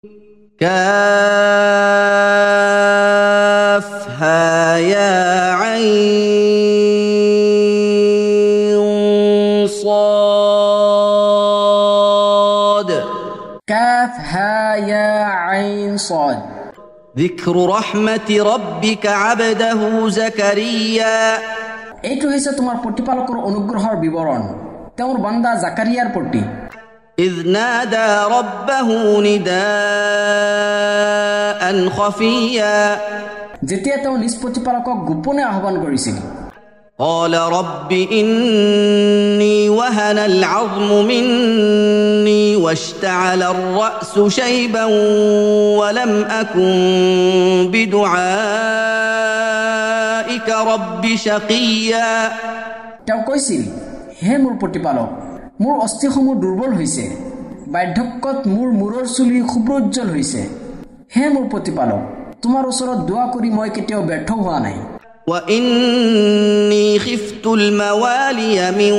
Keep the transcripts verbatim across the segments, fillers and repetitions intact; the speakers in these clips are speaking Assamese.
كافها يا عين صاد كافها يا عين صاد ذكر رحمة ربك عبده زكريا এইটো হৈছে তোমাৰ প্ৰতিপালকৰ অনুগ্ৰহৰ বিৱৰণ তেওঁৰ বান্দা জাকাৰিয়াৰ প্ৰতি إذ نادى ربه نداء خفيا যেতিয়া তেওঁ নিজ প্ৰতিপালকক গোপনে আহ্বান কৰিছিল قال رب إني وهن العظم مني واشتعل الرأس شيبا ولم أكن بدعائك رب شقيا তেওঁ কৈছিল হে মোৰ প্ৰতিপালক মোৰ অস্থিসমূহ দুৰ্বল হৈছে বাৰ্ধক্যত মোৰ মূৰৰ চুলি খুব্ৰোজ্জ্বল হৈছে হে মোৰ প্ৰতিপালক তোমাৰ ওচৰত দোৱা কৰি মই কেতিয়াও ব্যৰ্থ হোৱা নাই وإني خفت الموالي من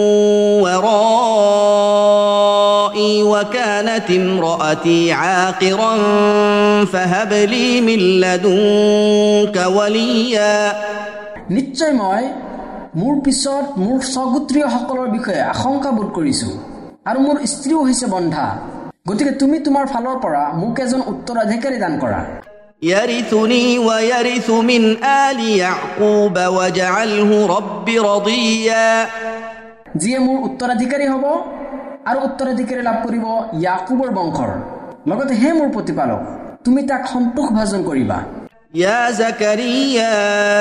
ورائي وكانت امرأتي عاقرا فهب لي من لدنك وليا নিশ্চয় মই মোৰ পিছত মোৰ সগুত্ৰীয় সকলৰ বিষয়ে আশংকা বোধ কৰিছো আৰু মোৰ স্ত্ৰীও হৈছে বন্ধা গতিকে তুমি তোমাৰ ফালৰ পৰা মোক এজন উত্তৰাধিকাৰী দান কৰা يرثني ويرث من آل يعقوب واجعله رب رضيا যিয়ে মোৰ উত্তৰাধিকাৰী হ'ব আৰু উত্তৰাধিকাৰী লাভ কৰিব ইয়াকুবৰ বংশৰ লগতে হে মোৰ প্ৰতিপালক তুমি তাক সন্তোষ ভাজন কৰিবা يا زكريا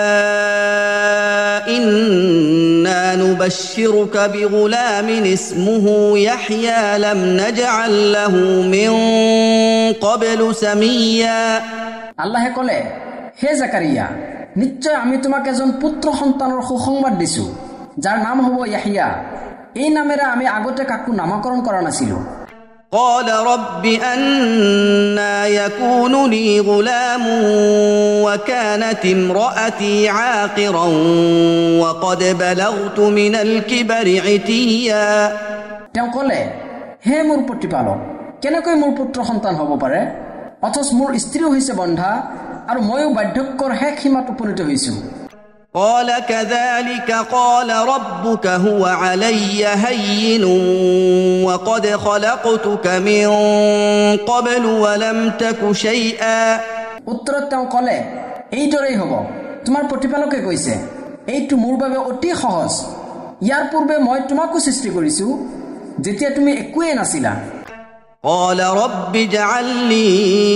إنا نبشرك بغلام اسمه يحيى لم نجعل له من قبل سميا আল্লাহে ক'লে হে জাকাৰিয়া নিশ্চয় আমি তোমাক এজন পুত্ৰ সন্তানৰ সুসংবাদ দিছো যাৰ নাম হ'ব ইয়াহিয়া এই নামেৰে আমি আগতে কাকো নামকৰণ কৰা নাছিলো قال رب أنى يكون لي غلام وكانت امرأتي عاقرا وقد بلغت من الكبر عتيا তেওঁ ক'লে হে মোৰ প্ৰতিপালক কেনেকৈ মোৰ পুত্ৰ সন্তান হ'ব পাৰে অথচ মোৰ স্ত্ৰীও হৈছে বন্ধা আৰু ময়ো বাৰ্ধক্যৰ শেষ সীমাত উপনীত হৈছো قال كذلك قال ربك هو علي هين وقد خلقتك من قبل ولم تك شيئا উত্তৰত তেওঁ ক'লে এইদৰেই হ'ব তোমাৰ প্ৰতিপালকে কৈছে এইটো মোৰ বাবে অতি সহজ ইয়াৰ পূৰ্বে মই তোমাকো সৃষ্টি কৰিছো যেতিয়া তুমি একোৱে নাছিলা قال رب اجعل لي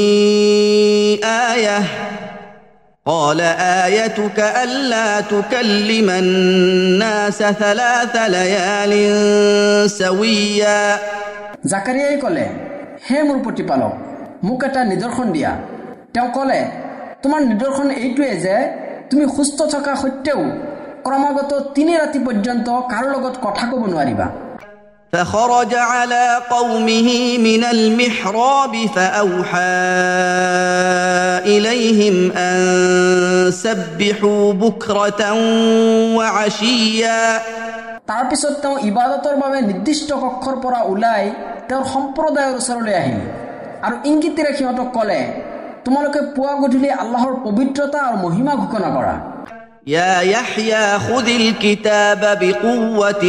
آية قال آيتك ألا تكلم الناس ثلاث ليال سويا জাকাৰিয়াই ক'লে হে মোৰ প্ৰতিপালক মোক এটা নিদৰ্শন দিয়া তেওঁ ক'লে তোমাৰ নিদৰ্শন এইটোৱে যে তুমি সুস্থ থকা সত্ত্বেও ক্ৰমাগত তিনি ৰাতি পৰ্যন্ত কাৰো লগত কথা ক'ব নোৱাৰিবা فخرج على قومه من المحراب فأوحى إليهم أن سبحوا بكرة وعشيا তাৰ পিছত তেওঁ ইবাদতৰ বাবে নিৰ্দিষ্ট কক্ষৰ পৰা ওলাই তেওঁৰ সম্প্ৰদায়ৰ ওচৰলৈ আহিল আৰু ইংগিতেৰে সিহঁতক ক'লে তোমালোকে পুৱা গধূলি আল্লাহৰ পবিত্ৰতা আৰু মহিমা ঘোষণা কৰা يا يحيى خذ الكتاب بقوة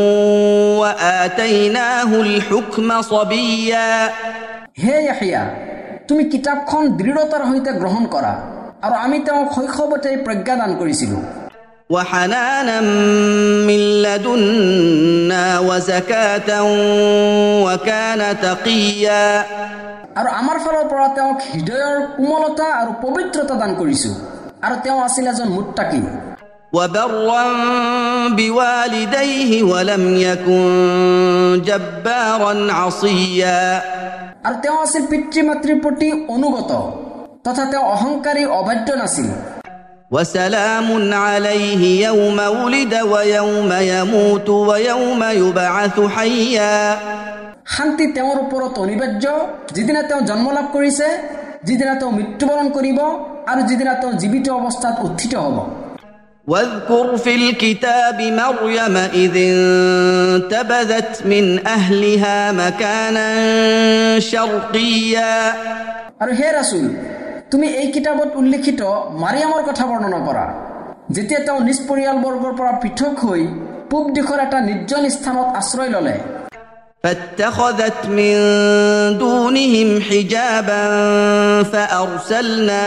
وآتيناه الحكم صبيا হে ইয়াহিয়া তুমি কিতাপখন দৃঢ়তাৰ সৈতে গ্ৰহণ কৰা আৰু আমি তেওঁক শৈশৱতে প্ৰজ্ঞা দান কৰিছিলো وحنانا من لدنا وزكاة وكان تقيا আৰু আমাৰ ফালৰ পৰা তেওঁক হৃদয়ৰ কোমলতা আৰু পবিত্ৰতা দান কৰিছো আৰু তেওঁ আছিল এজন মুত্তাকি وبرا بوالديه ولم يكن جبارا عصيا আৰু তেওঁ আছিল পিতৃ মাতৃৰ প্ৰতি অনুগত তথা তেওঁ অহংকাৰী অবাধ্য নাছিল وسلام عليه يوم ولد ويوم يموت ويوم يبعث حيا শান্তি তেওঁৰ ওপৰত অনিবাৰ্য যিদিনা তেওঁ জন্ম লাভ কৰিছে যিদিনা তেওঁ মৃত্যুবৰণ কৰিব আৰু যিদিনা তেওঁ জীৱিত অৱস্থাত উত্থিত হ'ব واذكر في الكتاب مريم إذ انتبذت من أهلها مكانا شرقيا আৰু হে ৰাসূল তুমি এই কিতাপত উল্লেখিত মাৰিয়ামৰ কথা বৰ্ণনা কৰা যেতিয়া তেওঁ নিজ পৰিয়ালবৰ্গৰ পৰা পৃথক হৈ পূব দিশৰ এটা নিৰ্জন স্থানত আশ্ৰয় ললে فاتخذت من دونهم حجابا فأرسلنا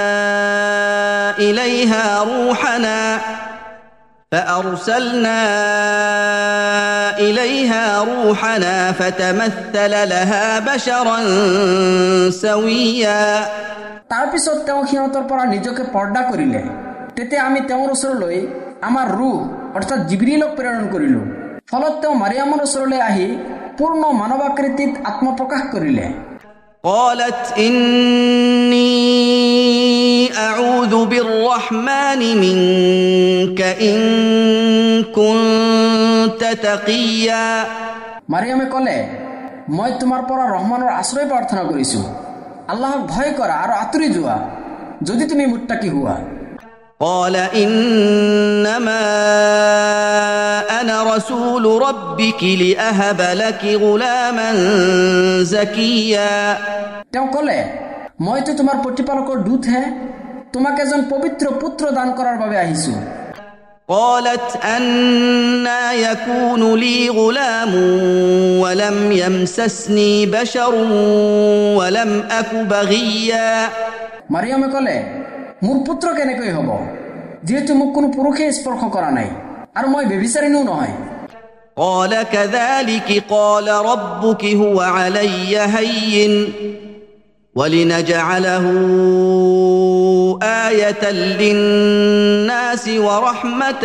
إليها روحنا فأرسلنا إليها روحنا فتمثل لها بشرا سويا তাৰ পিছত তেওঁ সিহঁতৰ পৰা নিজকে পৰ্দা কৰিলে তেতিয়া আমি তেওঁৰ ওচৰলৈ আমাৰ ৰূহ অৰ্থাৎ জিবৰিলক প্ৰেৰণ কৰিলো ফলত তেওঁ মাৰিয়ামৰ ওচৰলৈ আহি পূৰ্ণ মানৱাকৃতিত আত্মপ্ৰকাশ কৰিলে قالت إني أعوذ بالرحمن منك إن كنت تقيا মাৰিয়ামে ক'লে মই তোমাৰ পৰা ৰহমানৰ আশ্ৰয় প্ৰাৰ্থনা কৰিছো আল্লাহক ভয় কৰা আৰু আঁতৰি যোৱা যদি তুমি মুত্তাকি হোৱা قال إنما أنا رسول ربك لأهب لك غلاما زكيا তেওঁ ক'লে মইতো তোমাৰ প্ৰতিপালকৰ দূত হে তোমাক এজন পবিত্ৰ পুত্ৰ দান কৰাৰ বাবে আহিছো قالت أنى يكون لي غلام ولم يمسسني بشر ولم أك بغيا মাৰিয়ামে ক'লে মোৰ পুত্ৰ কেনেকৈ হ'ব যেহেতু মোক কোনো পুৰুষে স্পৰ্শ কৰা নাই আৰু মই ব্যভিচাৰিণীও নহয় قال كذلك قال ربك هو علي هين ولنجعله آية للناس ورحمة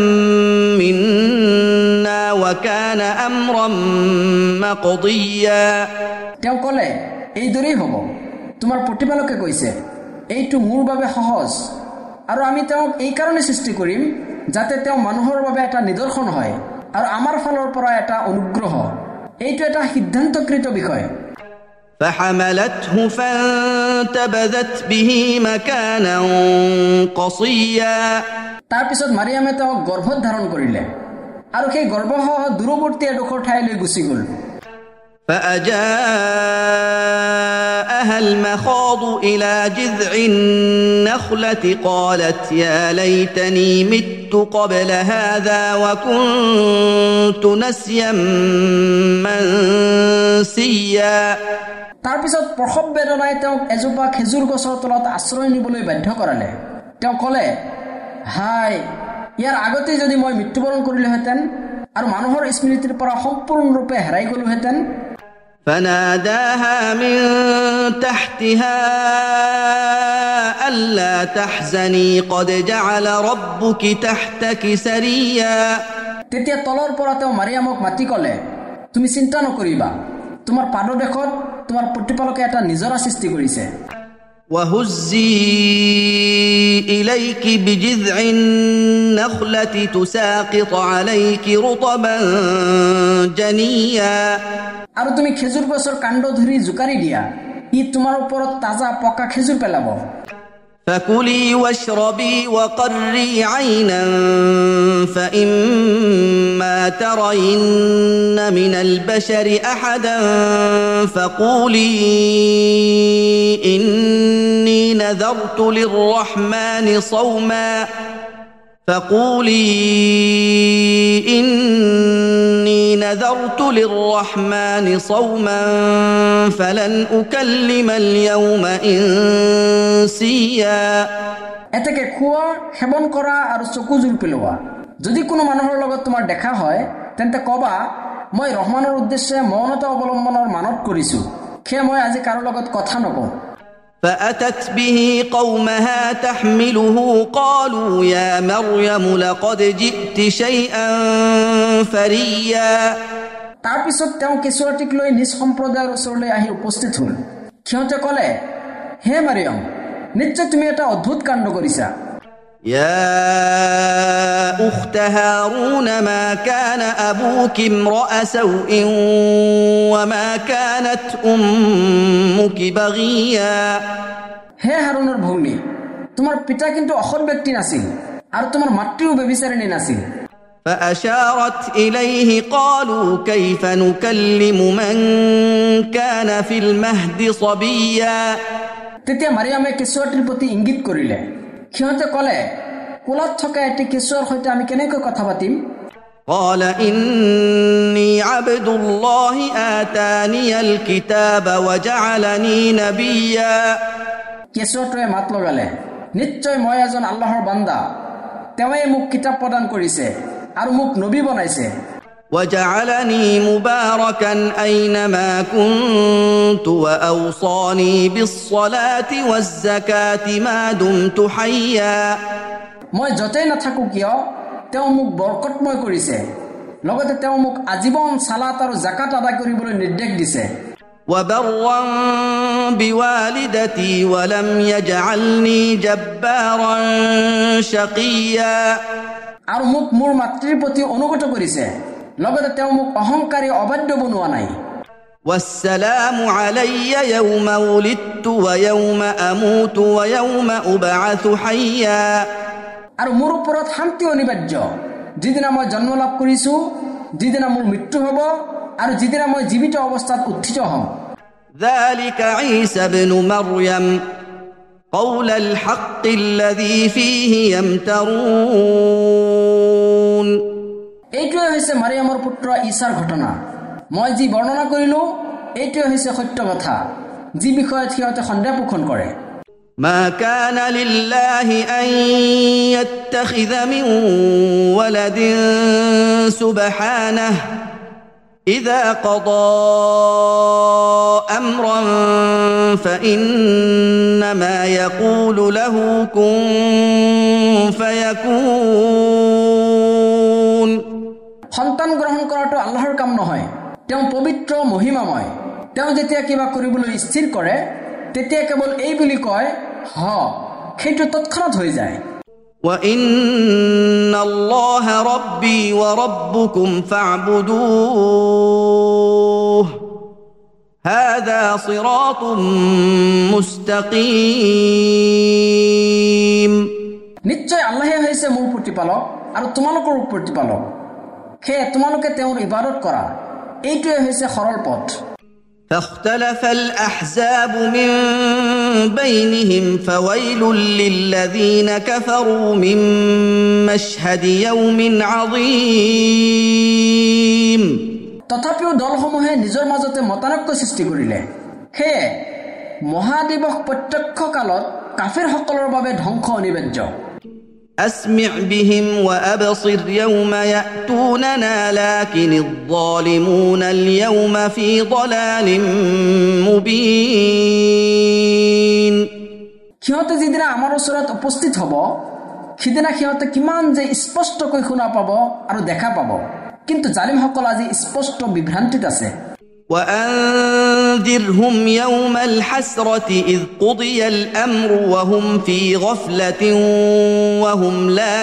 منا وكان أمرا مقضيا তেওঁ ক'লে এইদৰেই হ'ব তোমাৰ প্ৰতিপালকে কৈছে এইটো মোৰ বাবে সহজ আৰু আমি তেওঁক এই কাৰণে সৃষ্টি কৰিম যাতে তেওঁ মানুহৰ বাবে এটা নিদৰ্শন হয় আৰু আমাৰ ফালৰ পৰা এটা অনুগ্ৰহ এইটো এটা সিদ্ধান্তকৃত বিষয় فحملته فانتبذت به مكانا قصيا তাৰ পিছত মাৰিয়ামে তেওঁক গৰ্ভত ধাৰণ কৰিলে আৰু সেই গৰ্ভসহ দূৰৱৰ্তী এডোখৰ ঠাইলৈ গুচি গ'ল فأجاءها المخاض إلى جذع النخلة قالت يا ليتني مت قبل هذا وكنت نسيا منسيا তাৰ পিছত প্ৰসৱ বেদনাই তেওঁক এজোপা খেজুৰ গছৰ তলত আশ্ৰয় নিবলৈ বাধ্য কৰালে তেওঁ ক'লে হাই ইয়াৰ আগতে যদি মই মৃত্যুবৰণ কৰিলোহেঁতেন আৰু মানুহৰ স্মৃতিৰ পৰা সম্পূৰ্ণৰূপে হেৰাই গলোহেঁতেন فناداها من تحتها ألا تحزني قد جعل ربك تحتك سريا তেতিয়া তলৰ পৰা তেওঁ মাৰিয়ামক মাতি ক'লে তুমি চিন্তা নকৰিবা তোমাৰ পাদদেশত তোমাৰ প্ৰতিপালকে এটা নিজৰা সৃষ্টি কৰিছে وهزي إليك بجذع النخلة تساقط عليك رطبا جنيا আৰু তুমি খেজুৰ গছৰ কাণ্ড ধৰি জুকাৰি দিয়া ই তোমাৰ ওপৰত তাজা পকা খেজুৰ পেলাব فكلي واشربي وقري عينا فإما ترين من البشر أحدا فقولي إني نذرت للرحمن صوما فقولي إني نذرت للرحمن صوما فلن أكلم اليوم إنسيا এতেকে খোৱা সেৱন কৰা আৰু চকু জুল পেলোৱা যদি কোনো মানুহৰ লগত তোমাৰ দেখা হয় তেন্তে কবা মই ৰহমানৰ উদ্দেশ্যে মৌনতা অৱলম্বনৰ মানত কৰিছো খে মই আজি কাৰো লগত কথা নকওঁ فأتت به قومها تحمله قالوا يا مريم لقد جئت شيئا فريا তাৰ পিছত তেওঁ কেঁচুৱাটিক লৈ নিজ সম্প্ৰদায়ৰ ওচৰলৈ আহি উপস্থিত হ'ল সিহঁতে ক'লে হে মাৰিয়াম নিশ্চয় তুমি এটা অদ্ভুত কাণ্ড কৰিছা يا أخت هارون ما كان أبوك امرأ سوء وما كانت أمك بغيا হে হাৰুনৰ ভূমি তোমাৰ পিতা কিন্তু অসৎ ব্যক্তি নাছিল আৰু তোমাৰ মাতৃও ব্যভিচাৰিণী নাছিল فأشارت إليه قالوا كيف نكلم من كان في المهد صبيا তেতিয়া মাৰিয়ামে কেঁচুৱাটিৰ প্ৰতি ইংগিত কৰিলে সিহঁতে ক'লে কোলাত থকা এটি কেঁচুৱাৰ সৈতে আমি কেনেকৈ কথা পাতিম قال إني عبد الله آتاني الكتاب وجعلني نبيا কেঁচুৱাটোৱে মাত লগালে নিশ্চয় মই এজন আল্লাহৰ বান্দা তেওঁৱে মোক কিতাপ প্ৰদান কৰিছে আৰু মোক নবী বনাইছে وجعلني مباركا أينما كنت وأوصاني بالصلاة والزكاة ما دمت حيا মই য'তেই নাথাকো কিয় তেওঁ মোক বৰকতময় কৰিছে লগতে তেওঁ মোক আজীৱন সালাত আৰু যাকাত আদায় কৰিবলৈ নিৰ্দেশ দিছে وبرا بوالدتي ولم يجعلني جبارا شقيا আৰু মোক মোৰ মাতৃৰ প্ৰতি অনুগত কৰিছে লগতে তেওঁ মোক অহংকাৰী অবাধ্য বনোৱা নাই والسلام علي يوم ولدت ويوم أموت ويوم أبعث حيا আৰু মোৰ ওপৰত শান্তি অনিবাৰ্য যিদিনা মই জন্ম লাভ কৰিছো যিদিনা মোৰ মৃত্যু হ'ব আৰু যিদিনা মই জীৱিত অৱস্থাত উত্থিত হ'ম ذلك عيسى ابن مريم قول الحق الذي فيه يمترون এইটোৱে হৈছে মাৰিয়ামৰ পুত্ৰ ঈশাৰ ঘটনা মই যি বৰ্ণনা কৰিলো এইটোৱে হৈছে সত্য কথা যি বিষয়ত সিহঁতে সন্দেহ পোষণ কৰে ما كان لله أن يتخذ من ولد سبحانه إذا قضى أمرا فإنما يقول له كن فيكون সন্তান গ্ৰহণ কৰাটো আল্লাহৰ কাম নহয় তেওঁ পবিত্ৰ মহিমাময় তেওঁ যেতিয়া কিবা কৰিবলৈ স্থিৰ কৰে তেতিয়া কেৱল এই বুলি কয় হ সেইটো তৎক্ষণাত হৈ যায় وَإِنَّ اللَّهَ رَبِّي وَرَبُّكُمْ فَاعْبُدُوهُ هَذَا صِرَاطٌ مُسْتَقِيمٌ নিশ্চয় আল্লাহে হৈছে মোৰ প্ৰতিপালক আৰু তোমালোকৰ প্ৰতিপালক হে তোমালোকে তেওঁৰ ইবাদত কৰা এইটোৱে হৈছে সৰল পথ فاختلف الأحزاب من بينهم فويل للذين كفروا من مشهد يوم عظيم তথাপিও দলসমূহে নিজৰ মাজতে মতানৈক্য সৃষ্টি কৰিলে হে মহাদিবস প্ৰত্যক্ষ কালত কাফিৰসকলৰ বাবে ধ্বংস অনিবাৰ্য أسمع بهم وأبصر يوم يأتوننا لكن الظالمون اليوم في ضلال مبين সিহঁতে যিদিনা আমাৰ ওচৰত উপস্থিত হ'ব সিদিনা সিহঁতে কিমান যে স্পষ্টকৈ শুনা পাব আৰু দেখা পাব কিন্তু জালিমসকল আজি স্পষ্ট বিভ্ৰান্তিত আছে وأنذرهم يوم الحسرة إذ قضي الأمر وهم في غفلة وهم لا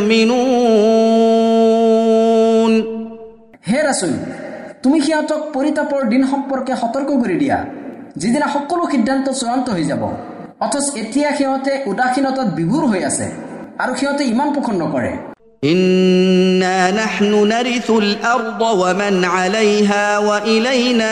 يؤمنون হে ৰাসূল তুমি সিহঁতক পৰিতাপৰ দিন সম্পৰ্কে সতৰ্ক কৰি দিয়া যিদিনা সকলো সিদ্ধান্ত চূড়ান্ত হৈ যাব অথচ এতিয়া সিহঁতে উদাসীনতাত বিভোৰ হৈ আছে আৰু সিহঁতে ইমান পোষণ নকৰে إنا نحن نرث الأرض ومن عليها وإلينا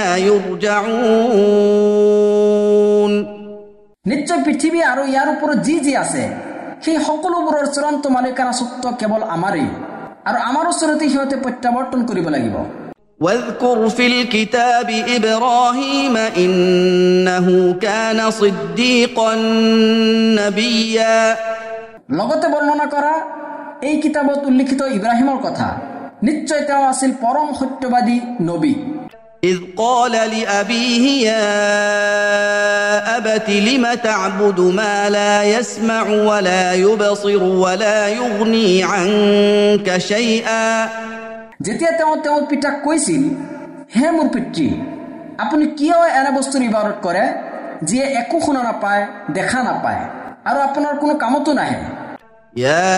يرجعون নিশ্চয় পৃথিৱী আৰু ইয়াৰ ওপৰত যি যি আছে সেই সকলোবোৰৰ চূড়ান্ত মালিকানা স্বত্ব কেৱল আমাৰেই আৰু আমাৰ ওচৰতে সিহঁতে প্ৰত্যাৱৰ্তন কৰিব লাগিব واذكر في الكتاب إبراهيم إنه كان صديقا نبيا লগতে বৰ্ণনা কৰা এই কিতাবত উল্লেখিত ইব্ৰাহিমৰ কথা নিশ্চয় তেওঁ আছিল পৰম সত্যবাদী নবী إذ قال لأبيه يا أبت لم تعبد ما لا يسمع ولا يبصر ولا يغني عنك شيئا যেতিয়া তেওঁ তেওঁৰ পিতাক কৈছিল হে মোৰ পিতৃ আপুনি কিয় এনে বস্তুৰ ইবাদত কৰে যিয়ে একো শুনা নাপায় দেখা নাপায় আৰু আপোনাৰ কোনো কামতো নাহে يا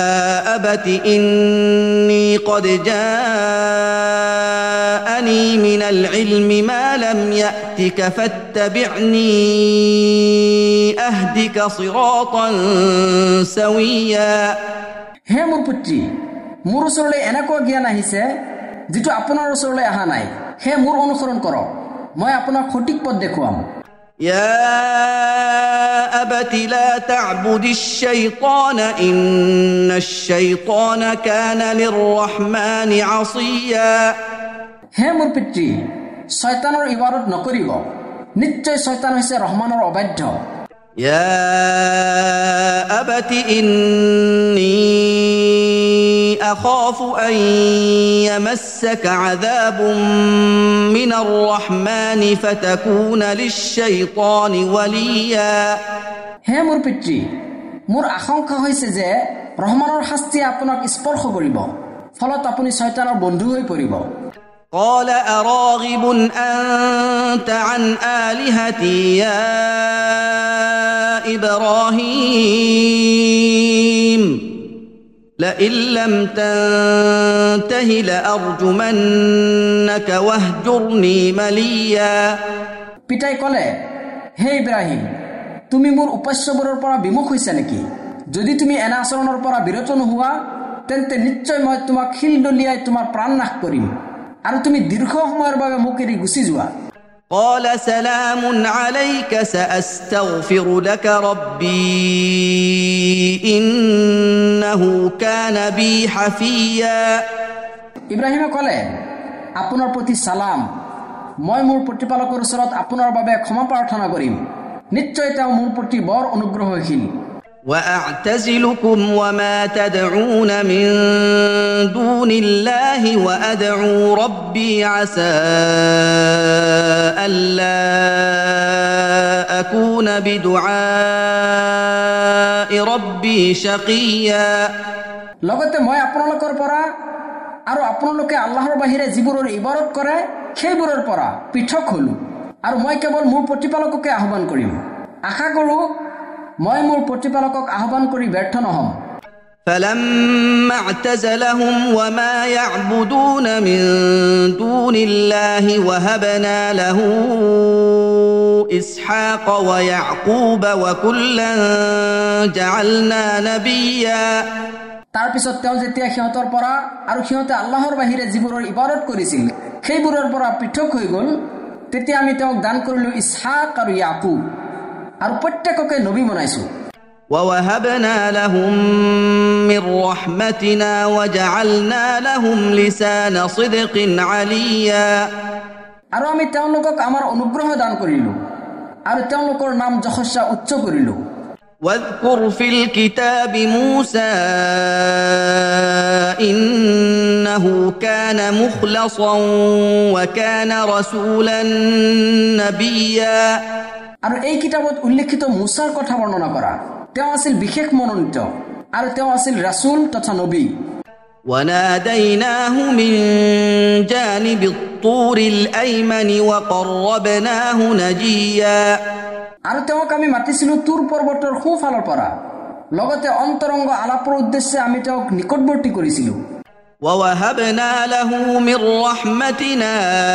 أبت إني قد جاءني من من العلم ما لم يأتك فاتبعني أهدك صراطا سويا হে মোৰ পুত্ৰী মোৰ ওচৰলৈ এনেকুৱা জ্ঞান আহিছে যেটো আপোনাৰ ওচৰলৈ অহা নাই হে মোৰ অনুসৰণ কৰক মই আপোনাক সঠিক পথ দেখুৱাম يا أبت لا تعبد الشيطان إن الشيطان كان للرحمن عصيا হে মোৰ পিতৃ শয়তানৰ ইবাদত নকৰিব নিশ্চয় শয়তান হৈছে ৰহমানৰ অবাধ্য يا أبت إني أخاف أن يمسك عذاب من الرحمن فتكون للشيطان وليا হে মোৰ পিতৃ মোৰ আশংকা হৈছে যে ৰহমানৰ শাস্তি আপোনাক স্পৰ্শ কৰিব ফলত আপুনি শয়তানৰ বন্ধু হৈ পৰিব قال أراغب أنت عن آلهتي يا إبراهيم لئن لم تنته لأرجمنك واهجرني مليا পিতাই ক'লে হে ইব্ৰাহিম তুমি মোৰ উপাস্যবোৰৰ পৰা বিমুখ হৈছা নেকি যদি তুমি এনে আচৰণৰ পৰা বিৰত নোহোৱা তেন্তে নিশ্চয় মই তোমাক শিল দলিয়াই তোমাৰ প্ৰাণ নাশ কৰিম আৰু তুমি দীৰ্ঘ সময়ৰ বাবে মোক এৰি গুচি যোৱা قال سلام عليك سأستغفر لك ربي إنه كان بي حفيا ইব্ৰাহিমে ক'লে আপোনাৰ প্ৰতি সালাম মই মোৰ প্ৰতিপালকৰ ওচৰত আপোনাৰ বাবে ক্ষমা প্ৰাৰ্থনা কৰিম নিশ্চয় তেওঁ মোৰ প্ৰতি বৰ অনুগ্ৰহশীল وأعتزلكم وما تدعون من دون الله وأدعو ربي عسى ألا أكون بدعاء ربي شقيا লগতে মই আপোনালোকৰ পৰা আৰু আপোনালোকে আল্লাহৰ বাহিৰে যিবোৰৰ ইবাদত কৰে সেইবোৰৰ পৰা পৃথক হলো আৰু মই কেৱল মোৰ প্ৰতিপালককে আহ্বান কৰিম আশা কৰো মই মোৰ প্ৰতিপালকক আহ্বান কৰি ব্যৰ্থ নহম فلما اعتزلهم وما يعبدون من دون الله وهبنا له إسحاق ويعقوب وكلا جعلنا نبيا তাৰ পিছত তেওঁ যেতিয়া সিহঁতৰ পৰা আৰু সিহঁতে আল্লাহৰ বাহিৰে যিবোৰৰ ইবাদত কৰিছিল সেইবোৰৰ পৰা পৃথক হৈ গ'ল তেতিয়া আমি তেওঁক দান কৰিলো ইছহাক আৰু ইয়াকুব আৰু প্ৰত্যেককে নবী বনাইছো ووهبنا لهم من رحمتنا وجعلنا لهم لسان صدق عليا আৰু আমি তেওঁলোকক আমাৰ অনুগ্ৰহ দান কৰিলো আৰু তেওঁলোকৰ নাম যশস্যা উচ্চ কৰিলো واذكر في الكتاب موسى إنه كان مخلصا وكان رسولا نبيا আৰু এই কিতাপত উল্লেখিত মুছাৰ কথা বৰ্ণনা কৰা তেওঁ আছিল বিশেষ মনোনীত আৰু তেওঁ আছিল ৰাসূল তথা নবী وناديناه من جانب الطور الأيمن وقربناه نجيا আৰু তেওঁক আমি মাতিছিলো তুৰ পৰ্বতৰ সোঁফালৰ পৰা লগতে অন্তৰংগ আলাপৰ উদ্দেশ্যে আমি তেওঁক নিকটৱৰ্তী কৰিছিলো ووهبنا له من رحمتنا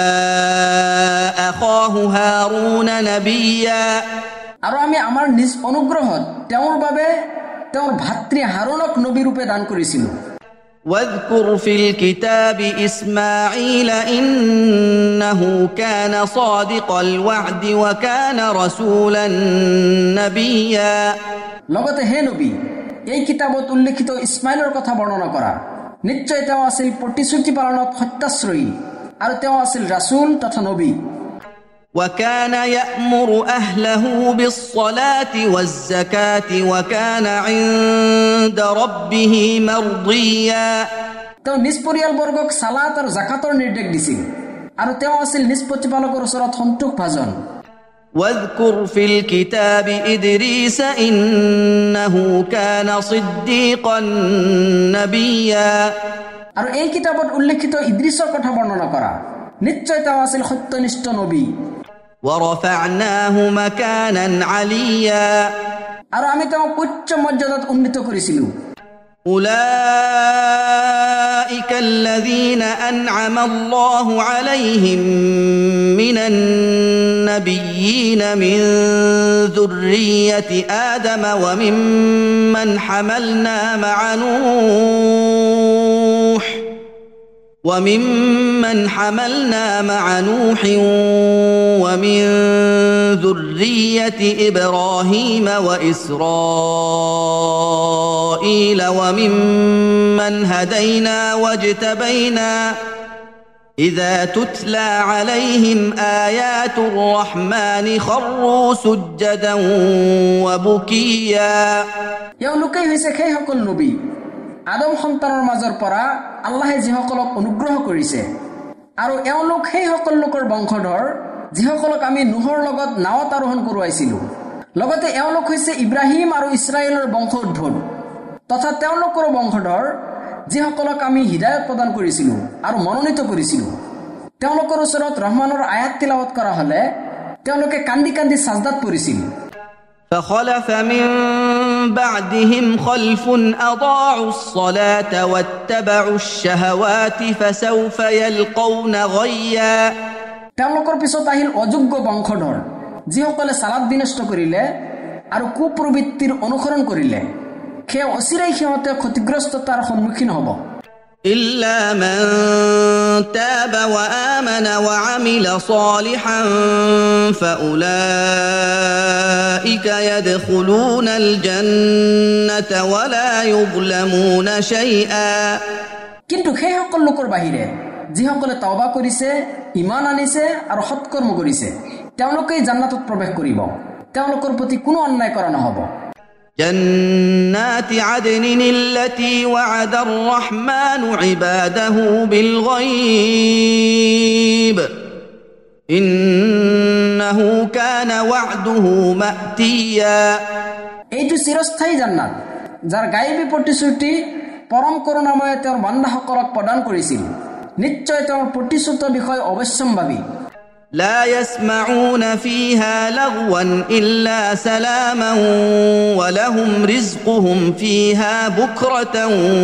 أخاه هارون نبيا আৰু আমি আমাৰ নিজ অনুগ্ৰহত তেওঁৰ বাবে তেওঁৰ ভাতৃ হাৰুনক নবী ৰূপে দান কৰিছিলো واذكر في الكتاب إسماعيل إنه كان صادق الوعد وكان رسولا نبيا লগতে হে নবী এই কিতাপত উল্লেখিত ইছমাইলৰ কথা বৰ্ণনা কৰা নিশ্চয় তেওঁ আছিল প্ৰতিশ্ৰুতি পালনত সত্যাশ্ৰয়ী আৰু তেওঁ আছিল ৰাসূল তথা নবী وكان يأمر أهله بالصلاة والزكاة وكان عند ربه مرضيا তেওঁ নিজ পৰিয়ালবৰ্গক সালাত আৰু যাকাতৰ নিৰ্দেশ দিছিল আৰু তেওঁ আছিল নিজ প্ৰতিপালকৰ ওচৰত সন্তোষ ভাজন واذكر في الكتاب إدريس إنه كان صديقا نبيا আৰু এই কিতাপত উল্লেখিত ইদ্ৰিছৰ কথা বৰ্ণনা কৰা নিশ্চয় তেওঁ আছিল সত্যনিষ্ঠ নবী ورفعناه مكانا عليا আৰু আমি তেওঁক উচ্চ মৰ্যাদাত উন্নীত কৰিছিলো أولئك الذين أنعم الله عليهم من النبيين من ذرية آدم وممن حملنا مع نوح وممن حملنا مع نوح ومن ذرية إبراهيم وإسرائيل وممن هدينا واجتبينا إذا تتلى عليهم آيات الرحمن خروا سجدا وبكيا এওঁলোকেই হৈছে সেইসকল নবী আদম সন্তানৰ মাজৰ পৰা আল্লাহে যিসকলক অনুগ্ৰহ কৰিছে আৰু এওঁলোক সেইসকল লোকৰ বংশধৰ যিসকলক আমি নুহৰ লগত নাৱত আৰোহণ কৰোৱাইছিলো লগতে এওঁলোক হৈছে ইব্ৰাহিম আৰু ইছৰাইলৰ বংশোদ্ভূত তথা তেওঁলোকৰ বংশধৰ যিসকলক আমি হিদায়ত প্ৰদান কৰিছিলো আৰু মনোনীত কৰিছিলো তেওঁলোকৰ ওচৰত ৰহমানৰ আয়াত তিলাৱত কৰা হলে তেওঁলোকে কান্দি কান্দি সাজদাত পৰিছিল فخلف من بعدهم خلف أضاعوا الصلاة واتبعوا الشهوات فسوف يلقون غيا তেওঁলোকৰ পিছত আহিল অযোগ্য বংশধৰ যিসকলে সালাত বিনষ্ট কৰিলে আৰু কুপ্ৰবৃত্তিৰ অনুসৰণ কৰিলে সেই অচিৰেই সিহঁতে ক্ষতিগ্ৰস্ততাৰ সন্মুখীন হ'ব إلا من تاب وآمن وعمل صالحا فأولئك يدخلون الجنة ولا يظلمون شيئا কিন্তু সেই সকল লোকৰ বাহিৰে যিসকলে তওবা কৰিছে ঈমান আনিছে আৰু সৎকৰ্ম কৰিছে তেওঁলোকে জান্নাতত প্ৰৱেশ কৰিব তেওঁলোকৰ প্ৰতি কোনো অন্যায় কৰা নহব جنات عدن التي وعد الرحمن عباده بالغيب إنه كان وعده مأتيا এইটো চিৰস্থায়ী জান্নাত যাৰ গায়বী প্ৰতিশ্ৰুতি পৰম করুণাময় তেওঁৰ বান্দাসকলক প্ৰদান কৰিছিল নিশ্চয় তেওঁৰ প্ৰতিশ্ৰুত বিষয় অৱশ্যম্ভাৱী لا يسمعون فيها لغوا إلا سلاما ولهم رزقهم فيها بكرة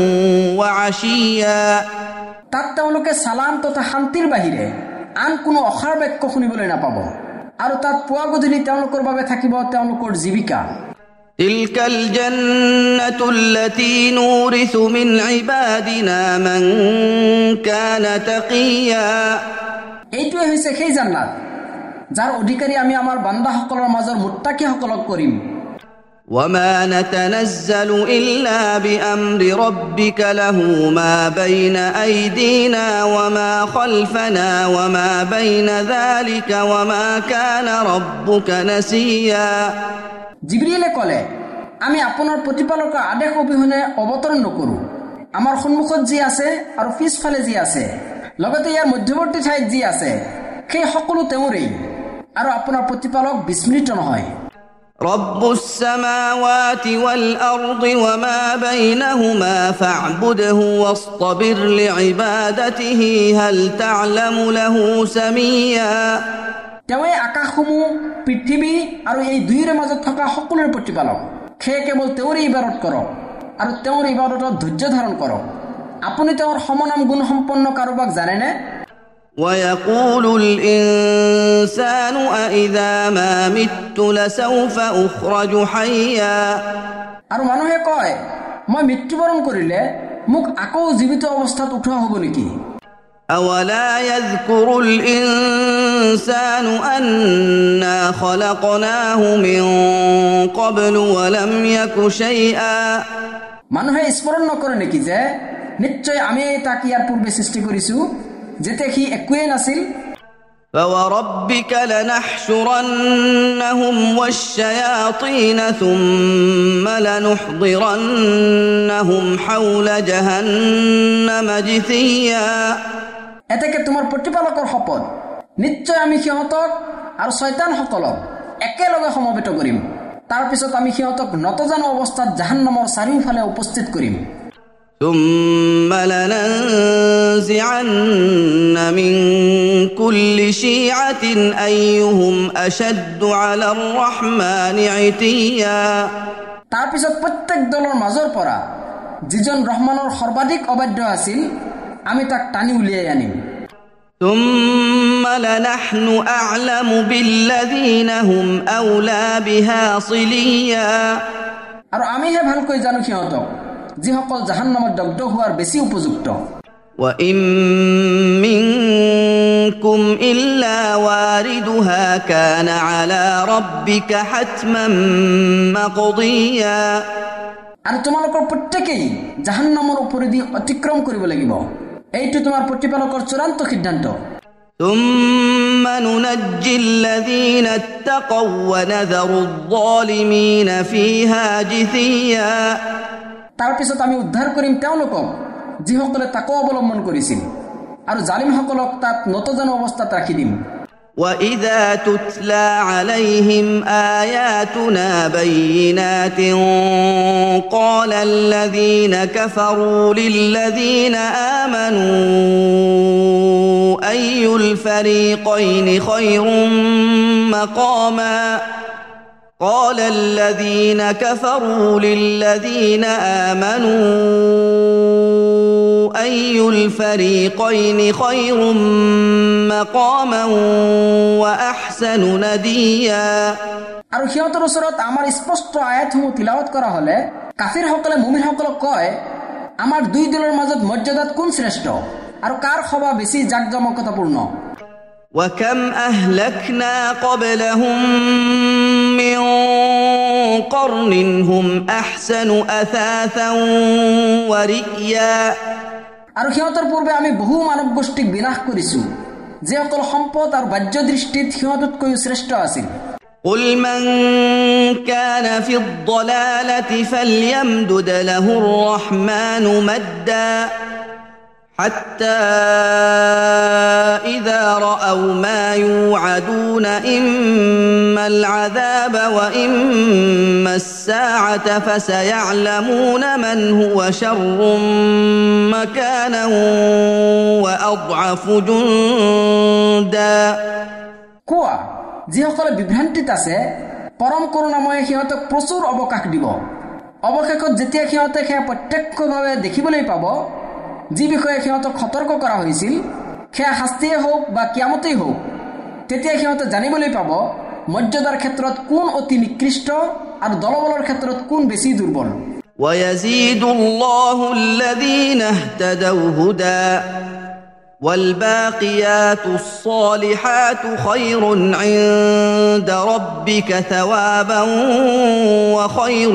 وعشيا তাত তেওঁলোকে সালাম তথা শান্তিৰ বাহিৰে আন কোনো অখাৰ বাক্য শুনিবলৈ নাপাব আৰু তাত পুৱা গধূলি তেওঁলোকৰ বাবে থাকিব তেওঁলোকৰ জীৱিকা تلك الجنة التي نورث من عبادنا من كان تقيا এইটোৱে হৈছে সেই জান্নাত যাৰ অধিকাৰী আমি আমাৰ বান্দাসকলৰ মাজৰ মুত্তাকিসকলক কৰিম وما نتنزل إلا بأمر ربك له ما بين أيدينا وما خلفنا وما بين ذلك وما كان ربك نسيا জিবৰিলে ক'লে আমি আপোনাৰ প্ৰতিপালকৰ আদেশ অবিহনে অৱতৰণ নকৰো আমাৰ সন্মুখত যি আছে আৰু পিছফালে যি আছে লগতে ইয়াৰ মধ্যৱৰ্তী ঠাইত যি আছে সেই সকলো তেওঁৰেই আৰু আপোনাৰ প্ৰতিপালক বিস্মৃত নহয় رب السماوات والأرض وما بينهما فاعبده واصطبر لعبادته هل تعلم له سميا তেওঁৱে আকাশসমূহ পৃথিৱী আৰু এই দুইৰে মাজত থকা সকলোৰ প্ৰতিপালক সেয়ে কেৱল তেওঁৰে ইবাদত কৰক আৰু তেওঁৰ ইবাদতত ধৈৰ্য ধাৰণ কৰক আপুনি তেওঁৰ সমনাম গুণ সম্পন্ন কাৰোবাক জানেনে ويقول الإنسان أإذا ما مت لسوف أخرج حيا আৰু মানুহে কয় মই মৃত্যুবৰণ কৰিলে মোক আকৌ জীৱিত অৱস্থাত উঠোৱা হ'ব নেকি أولا يذكر الإنسان أنا خلقناه من قبل ولم يك شيئا মানুহে স্মৰণ নকৰে নেকি যে নিশ্চয় আমি তাক ইয়াৰ পূৰ্বে সৃষ্টি কৰিছো যেতিয়া সি একোৱে নাছিল فوربك لنحشرنهم والشياطين ثم لنحضرنهم حول جهنم جثيا এতেকে তোমাৰ প্ৰতিপালকৰ শপত নিশ্চয় আমি সিহঁতক আৰু শয়তানসকলক একেলগে সমবেত কৰিম তাৰ পিছত আমি সিহঁতক নতজানো অৱস্থাত জাহান্নামৰ চাৰিওফালে উপস্থিত কৰিম ثم لننزعن من كل شيعة أيهم أشد على الرحمن عتيا তাৰ পিছত প্ৰত্যেক দলৰ মাজৰ পৰা যিজন ৰহমানৰ সৰ্বাধিক অবাধ্য আছিল আমি তাক টানি উলিয়াই আনিম ثم لنحن أعلم بالذين هم أولى بها صليا আৰু আমিহে ভালকৈ জানো সিহঁতক যিসকল জাহান্নামত দগ্ধ হোৱাৰ বেছি উপযুক্ত وإن منكم إلا واردها كان على ربك حتما مقضيا আৰু তোমালোকৰ প্ৰত্যেকই জাহান্নামৰ ওপৰেদি অতিক্ৰম কৰিব লাগিব এইটো তোমাৰ প্ৰতিপালকৰ চূড়ান্ত সিদ্ধান্ত ثم ننجي الذين اتقوا ونذر الظالمين فيها جثيا তাৰ পিছত আমি উদ্ধাৰ কৰিম তেওঁলোকক যিসকলে তাকৱা অৱলম্বন কৰিছিল আৰু জালিমসকলক তাত নতজান অৱস্থাত ৰাখি দিম وَإِذَا تُتْلَى عَلَيْهِمْ آيَاتُنَا بَيِّنَاتٍ قَالَ الَّذِينَ كَفَرُوا لِلَّذِينَ آمَنُوا أَيُّ الْفَرِيقَيْنِ خَيْرٌ مَّقَامًا قَالَ الَّذِينَ كَفَرُوا لِلَّذِينَ آمَنُوا أَيُّ الْفَرِيقَيْنِ خَيْرٌ مَّقَامًا وَأَحْسَنُ نَدِيًّا আৰু সিহঁতৰ ওচৰত আমাৰ স্পষ্ট আয়াতসমূহ তিলাৱত কৰা হলে কাফিৰসকলে মুমিনসকলক কয় আমাৰ দুই দলৰ মাজত মৰ্যাদাত কোন শ্ৰেষ্ঠ আৰু কাৰ সভা বেছি জাকজমকতাপূৰ্ণ وَكَمْ أَهْلَكْنَا قَبْلَهُم مِّن قَرْنٍ هُمْ أَحْسَنُ أَثَاثًا وَرِئْيًا আৰু সিহঁতৰ পূৰ্বে আমি বহু মানৱ গোষ্ঠীক বিনাশ কৰিছো যিসকল সম্পদ আৰু বাহ্য দৃষ্টিত সিহঁততকৈ শ্ৰেষ্ঠ আছিল قُلْ مَنْ كَانَ فِي الضَّلَالَةِ فَلْيَمْدُدْ لَهُ الرَّحْمَنُ مَدًّا حَتَّى إِذَا رَأَوْا مَا يُوعَدُونَ إِمَّا الْعَذَابَ وَإِمَّا السَّاعَةَ فَسَيَعْلَمُونَ مَنْ هُوَ شَرٌّ مَكَانًا وَأَضْعَفُ جُنْدًا কোৱা যিসকলে বিভ্ৰান্তিত আছে পৰম কৰোণাময়ে সিহঁতক প্ৰচুৰ অৱকাশ দিব অৱশেষত যেতিয়া সিহঁতে সেয়া প্ৰত্যক্ষভাৱে দেখিবলৈ পাব যি বিষয়ে সিহঁতক সতৰ্ক কৰা হৈছিল সেয়া শাস্তিয়ে হওক বা কিয়ামতেই হওক তেতিয়া সিহঁতে জানিবলৈ পাব মৰ্যাদাৰ ক্ষেত্ৰত কোন অতি নিকৃষ্ট আৰু দলবলৰ ক্ষেত্ৰত কোন বেছি দুৰ্বল وَيَزِيدُ اللَّهُ الَّذِينَ اهْتَدَوْا هُدًى وَالْبَاقِيَاتُ الصَّالِحَاتُ خَيْرٌ عِندَ رَبِّكَ ثَوَابًا وَخَيْرٌ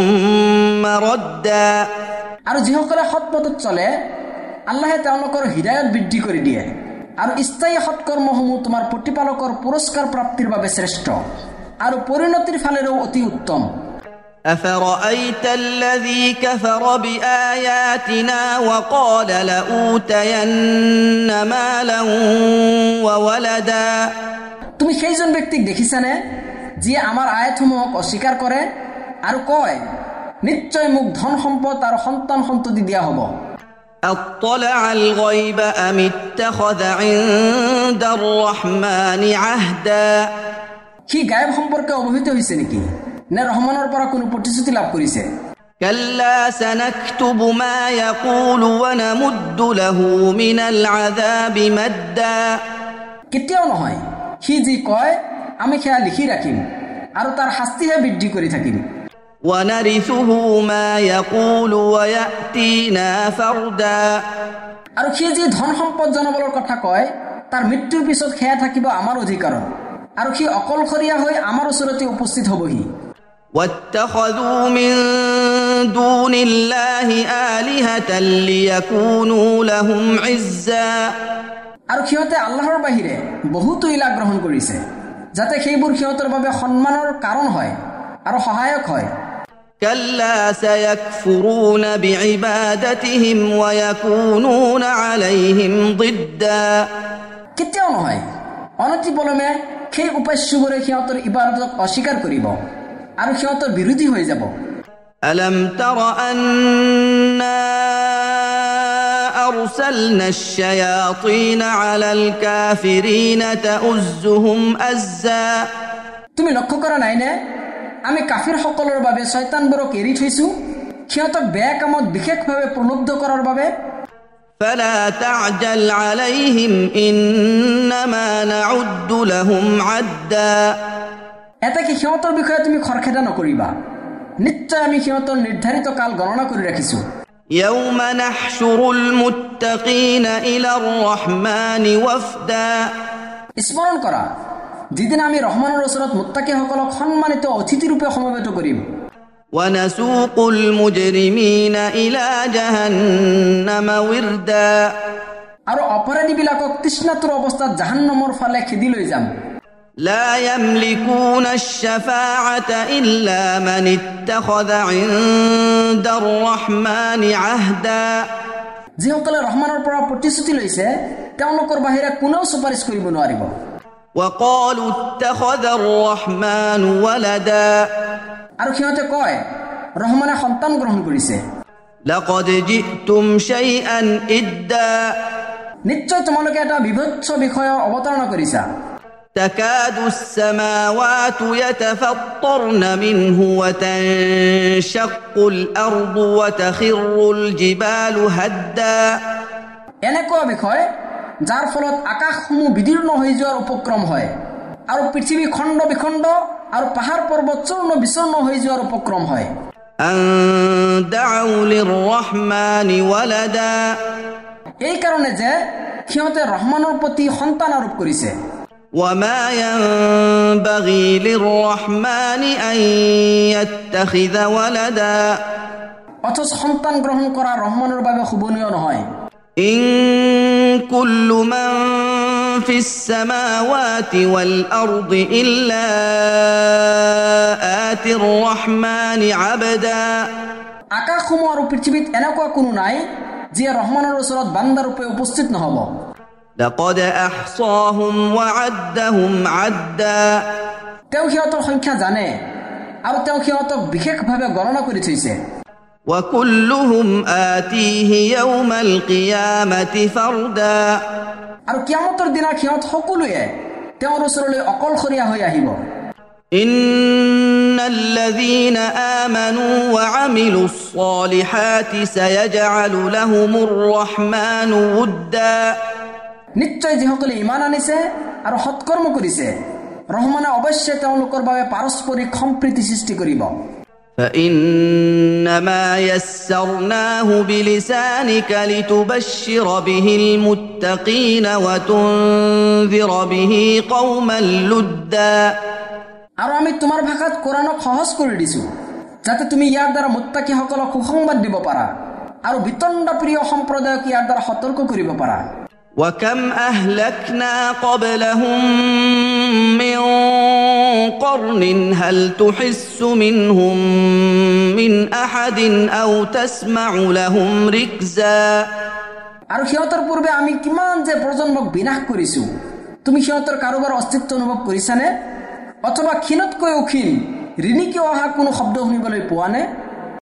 مَّرَدًّا আৰু যিসকলে সৎপথত চলে আল্লাহে তেওঁলোকৰ হিদায়ত বৃদ্ধি কৰি দিয়ে আৰু স্থায়ী সৎকৰ্মসমূহ তোমাৰ প্ৰতিপালকৰ পুৰস্কাৰ প্ৰাপ্তিৰ বাবে শ্ৰেষ্ঠ আৰু পৰিণতিৰ ফালেও অতি উত্তম أَفَرَأَيْتَ الَّذِي كَفَرَ بِآيَاتِنَا وَقَالَ لَأُوتَيَنَّ مَالًا وَوَلَدًا তুমি সেইজন ব্যক্তিক দেখিছানে যিয়ে আমাৰ আয়াতসমূহক অস্বীকাৰ কৰে আৰু কয় নিশ্চয় মোক ধন সম্পদ আৰু সন্তান সন্ততি দিয়া হ'ব أَطَّلَعَ الْغَيْبَ أَمِ اتَّخَذَ عِندَ الرَّحْمَنِ عَهْدًا সি গায়ব সম্পৰ্কে অৱহিত হৈছে নেকি নে ৰহমানৰ পৰা কোনো প্ৰতিশ্ৰুতি লাভ কৰিছে كَلَّا سَنَكْتُبُ مَا يَقُولُ وَنَمُدُّ لَهُ مِنَ الْعَذَابِ مَدًّا কেতিয়াও নহয় সি যি কয় আমি সেয়া লিখি ৰাখিম আৰু তাৰ শাস্তিহে বৃদ্ধি কৰি থাকিম وَنَرِثُهُ مَا يَقُولُ وَيَأْتِينَا فَرْدًا আৰু সি যি ধন সম্পদ জনাবলৰ কথা কয় তাৰ মৃত্যুৰ পিছত সেয়া থাকিব আমাৰ অধিকাৰত আৰু সি অকলশৰীয়া হৈ আমাৰ ওচৰতে উপস্থিত হ'বহি وَاتَّخَذُوا مِن دُونِ اللَّهِ آلِهَةً لِيَكُونُوا لَهُمْ عِزًّا আৰু সিহঁতে আল্লাহৰ বাহিৰে বহুতো ইলাহ গ্ৰহণ কৰিছে যাতে সেইবোৰ সিহঁতৰ বাবে সন্মানৰ কাৰণ হয় আৰু সহায়ক হয় كَلَّا سَيَكْفُرُونَ بِعِبَادَتِهِمْ وَيَكُونُونَ عَلَيْهِمْ ضِدًّا কেতিয়াও নহয় অনতিপলমে সেই উপাস্যবোৰে সিহঁতৰ ইবাদতক অস্বীকাৰ কৰিব আৰু সিহঁতৰ বিৰোধী হৈ যাব أَلَمْ تَرَ أَنَّا أَرْسَلْنَا الشَّيَاطِينَ عَلَى الْكَافِرِينَ تَؤُزُّهُمْ أَزًّا তুমি লক্ষ্য কৰা নাইনে আমি কাফিৰ সকলৰ বাবে শয়তানবোৰক এৰি থৈছো সিহঁতক বেয়া কামত বিশেষভাৱে প্ৰলুব্ধ কৰাৰ বাবে فلا تعجل عليهم إنما نعد لهم عدا এটা কি সিহঁতৰ বিষয়ে তুমি খৰখেদা নকৰিবা নিশ্চয় আমি সিহঁতৰ নিৰ্ধাৰিত কাল গণনা কৰি ৰাখিছো يوم نحشر المتقين إلى الرحمن وفدا স্মৰণ কৰা যিদিন আমি ৰহমানৰ ওচৰত মুত্তাকিসকলক সন্মানিত অতিথি ৰূপে সমবেত কৰিম ونسوق المجرمين إلى جهنم وردا আৰু অপৰাধীবিলাকক তৃষ্ণাতুৰ অৱস্থাত জাহান্নামৰ ফালে খেদি লৈ যাম لا يملكون الشفاعة إلا من اتخذ عند الرحمن عهدا যিসকলে ৰহমানৰ পৰা প্ৰতিশ্ৰুতি লৈছে তেওঁলোকৰ বাহিৰে কোনেও সুপাৰিশ কৰিব নোৱাৰিব وقالوا اتخذ الرحمن ولدا আৰু সিহঁতে কয় ৰহমানে সন্তান গ্ৰহণ কৰিছে لقد جئتم شيئا إدا নিশ্চয় তোমালোকে এটা বিভৎস বিষয়ৰ অৱতাৰণা কৰিছা تكاد السماوات يتفطرن منه وتنشق الأرض وتخر الجبال هدا এনেকুৱা বিষয় যাৰ ফলত আকাশসমূহ বিদীৰ্ণ হৈ যোৱাৰ উপক্ৰম হয় আৰু পৃথিৱী খণ্ড বিখণ্ড আৰু পাহাৰ পৰ্বত চূৰ্ণ বিচূৰ্ণ হৈ যোৱাৰ উপক্ৰম হয় أن دعوا للرحمن ولدا এই কাৰণে যে সিহঁতে ৰহমানৰ প্ৰতি সন্তান আৰোপ কৰিছে وما ينبغي للرحمن أن يتخذ ولدا অথচ সন্তান গ্ৰহণ কৰা ৰহমানৰ বাবে শুভনীয় নহয় إن كل من في السماوات والأرض إلا آتي الرحمن عبدا আকাশসমূহ আৰু পৃথিৱীত এনেকুৱা কোনো নাই যিয়ে ৰহমানৰ ওচৰত বান্দা ৰূপে উপস্থিত নহব لقد أحصاهم وعدهم عدا তেওঁ সিহঁতৰ সংখ্যা জানে আৰু তেওঁ সিহঁতক বিশেষভাৱে গণনা কৰি থৈছে وكلهم آتيه يوم القيامة فردا আৰু কিয়ামতৰ দিনা সিহঁত সকলোৱে তেওঁৰ ওচৰলৈ অকলশৰীয়া হৈ আহিব إن الذين آمنوا وعملوا الصالحات سيجعل لهم الرحمن ودا নিশ্চয় যিসকলে ইমান আনিছে আৰু সৎকৰ্ম কৰিছে ৰহমানে অৱশ্যে তেওঁলোকৰ বাবে পাৰস্পৰিক সম্প্ৰীতি সৃষ্টি কৰিব فإنما يسرناه بلسانك لتبشر به المتقين وتنذر به قوما لدا আৰু আমি তোমাৰ ভাষাত কোৰানক সহজ কৰি দিছো যাতে তুমি ইয়াৰ দ্বাৰা মুত্তাকিসকলক সুসংবাদ দিব পাৰা আৰু বিতণ্ড প্ৰিয় সম্প্ৰদায়ক ইয়াৰ দ্বাৰা সতৰ্ক কৰিব পাৰা وكم أهلكنا قبلهم من قرن هل تحس منهم من أحد أو تسمع لهم ركزا আৰু সিহঁতৰ পূৰ্বে আমি কিমান যে প্ৰজন্মক বিনাশ কৰিছো তুমি সিহঁতৰ কাৰোবাৰ অস্তিত্ব অনুভৱ কৰিছানে অথবা ক্ষীণতকৈ ক্ষীণ ঋণিকি অহা কোনো শব্দ শুনিবলৈ পোৱা নে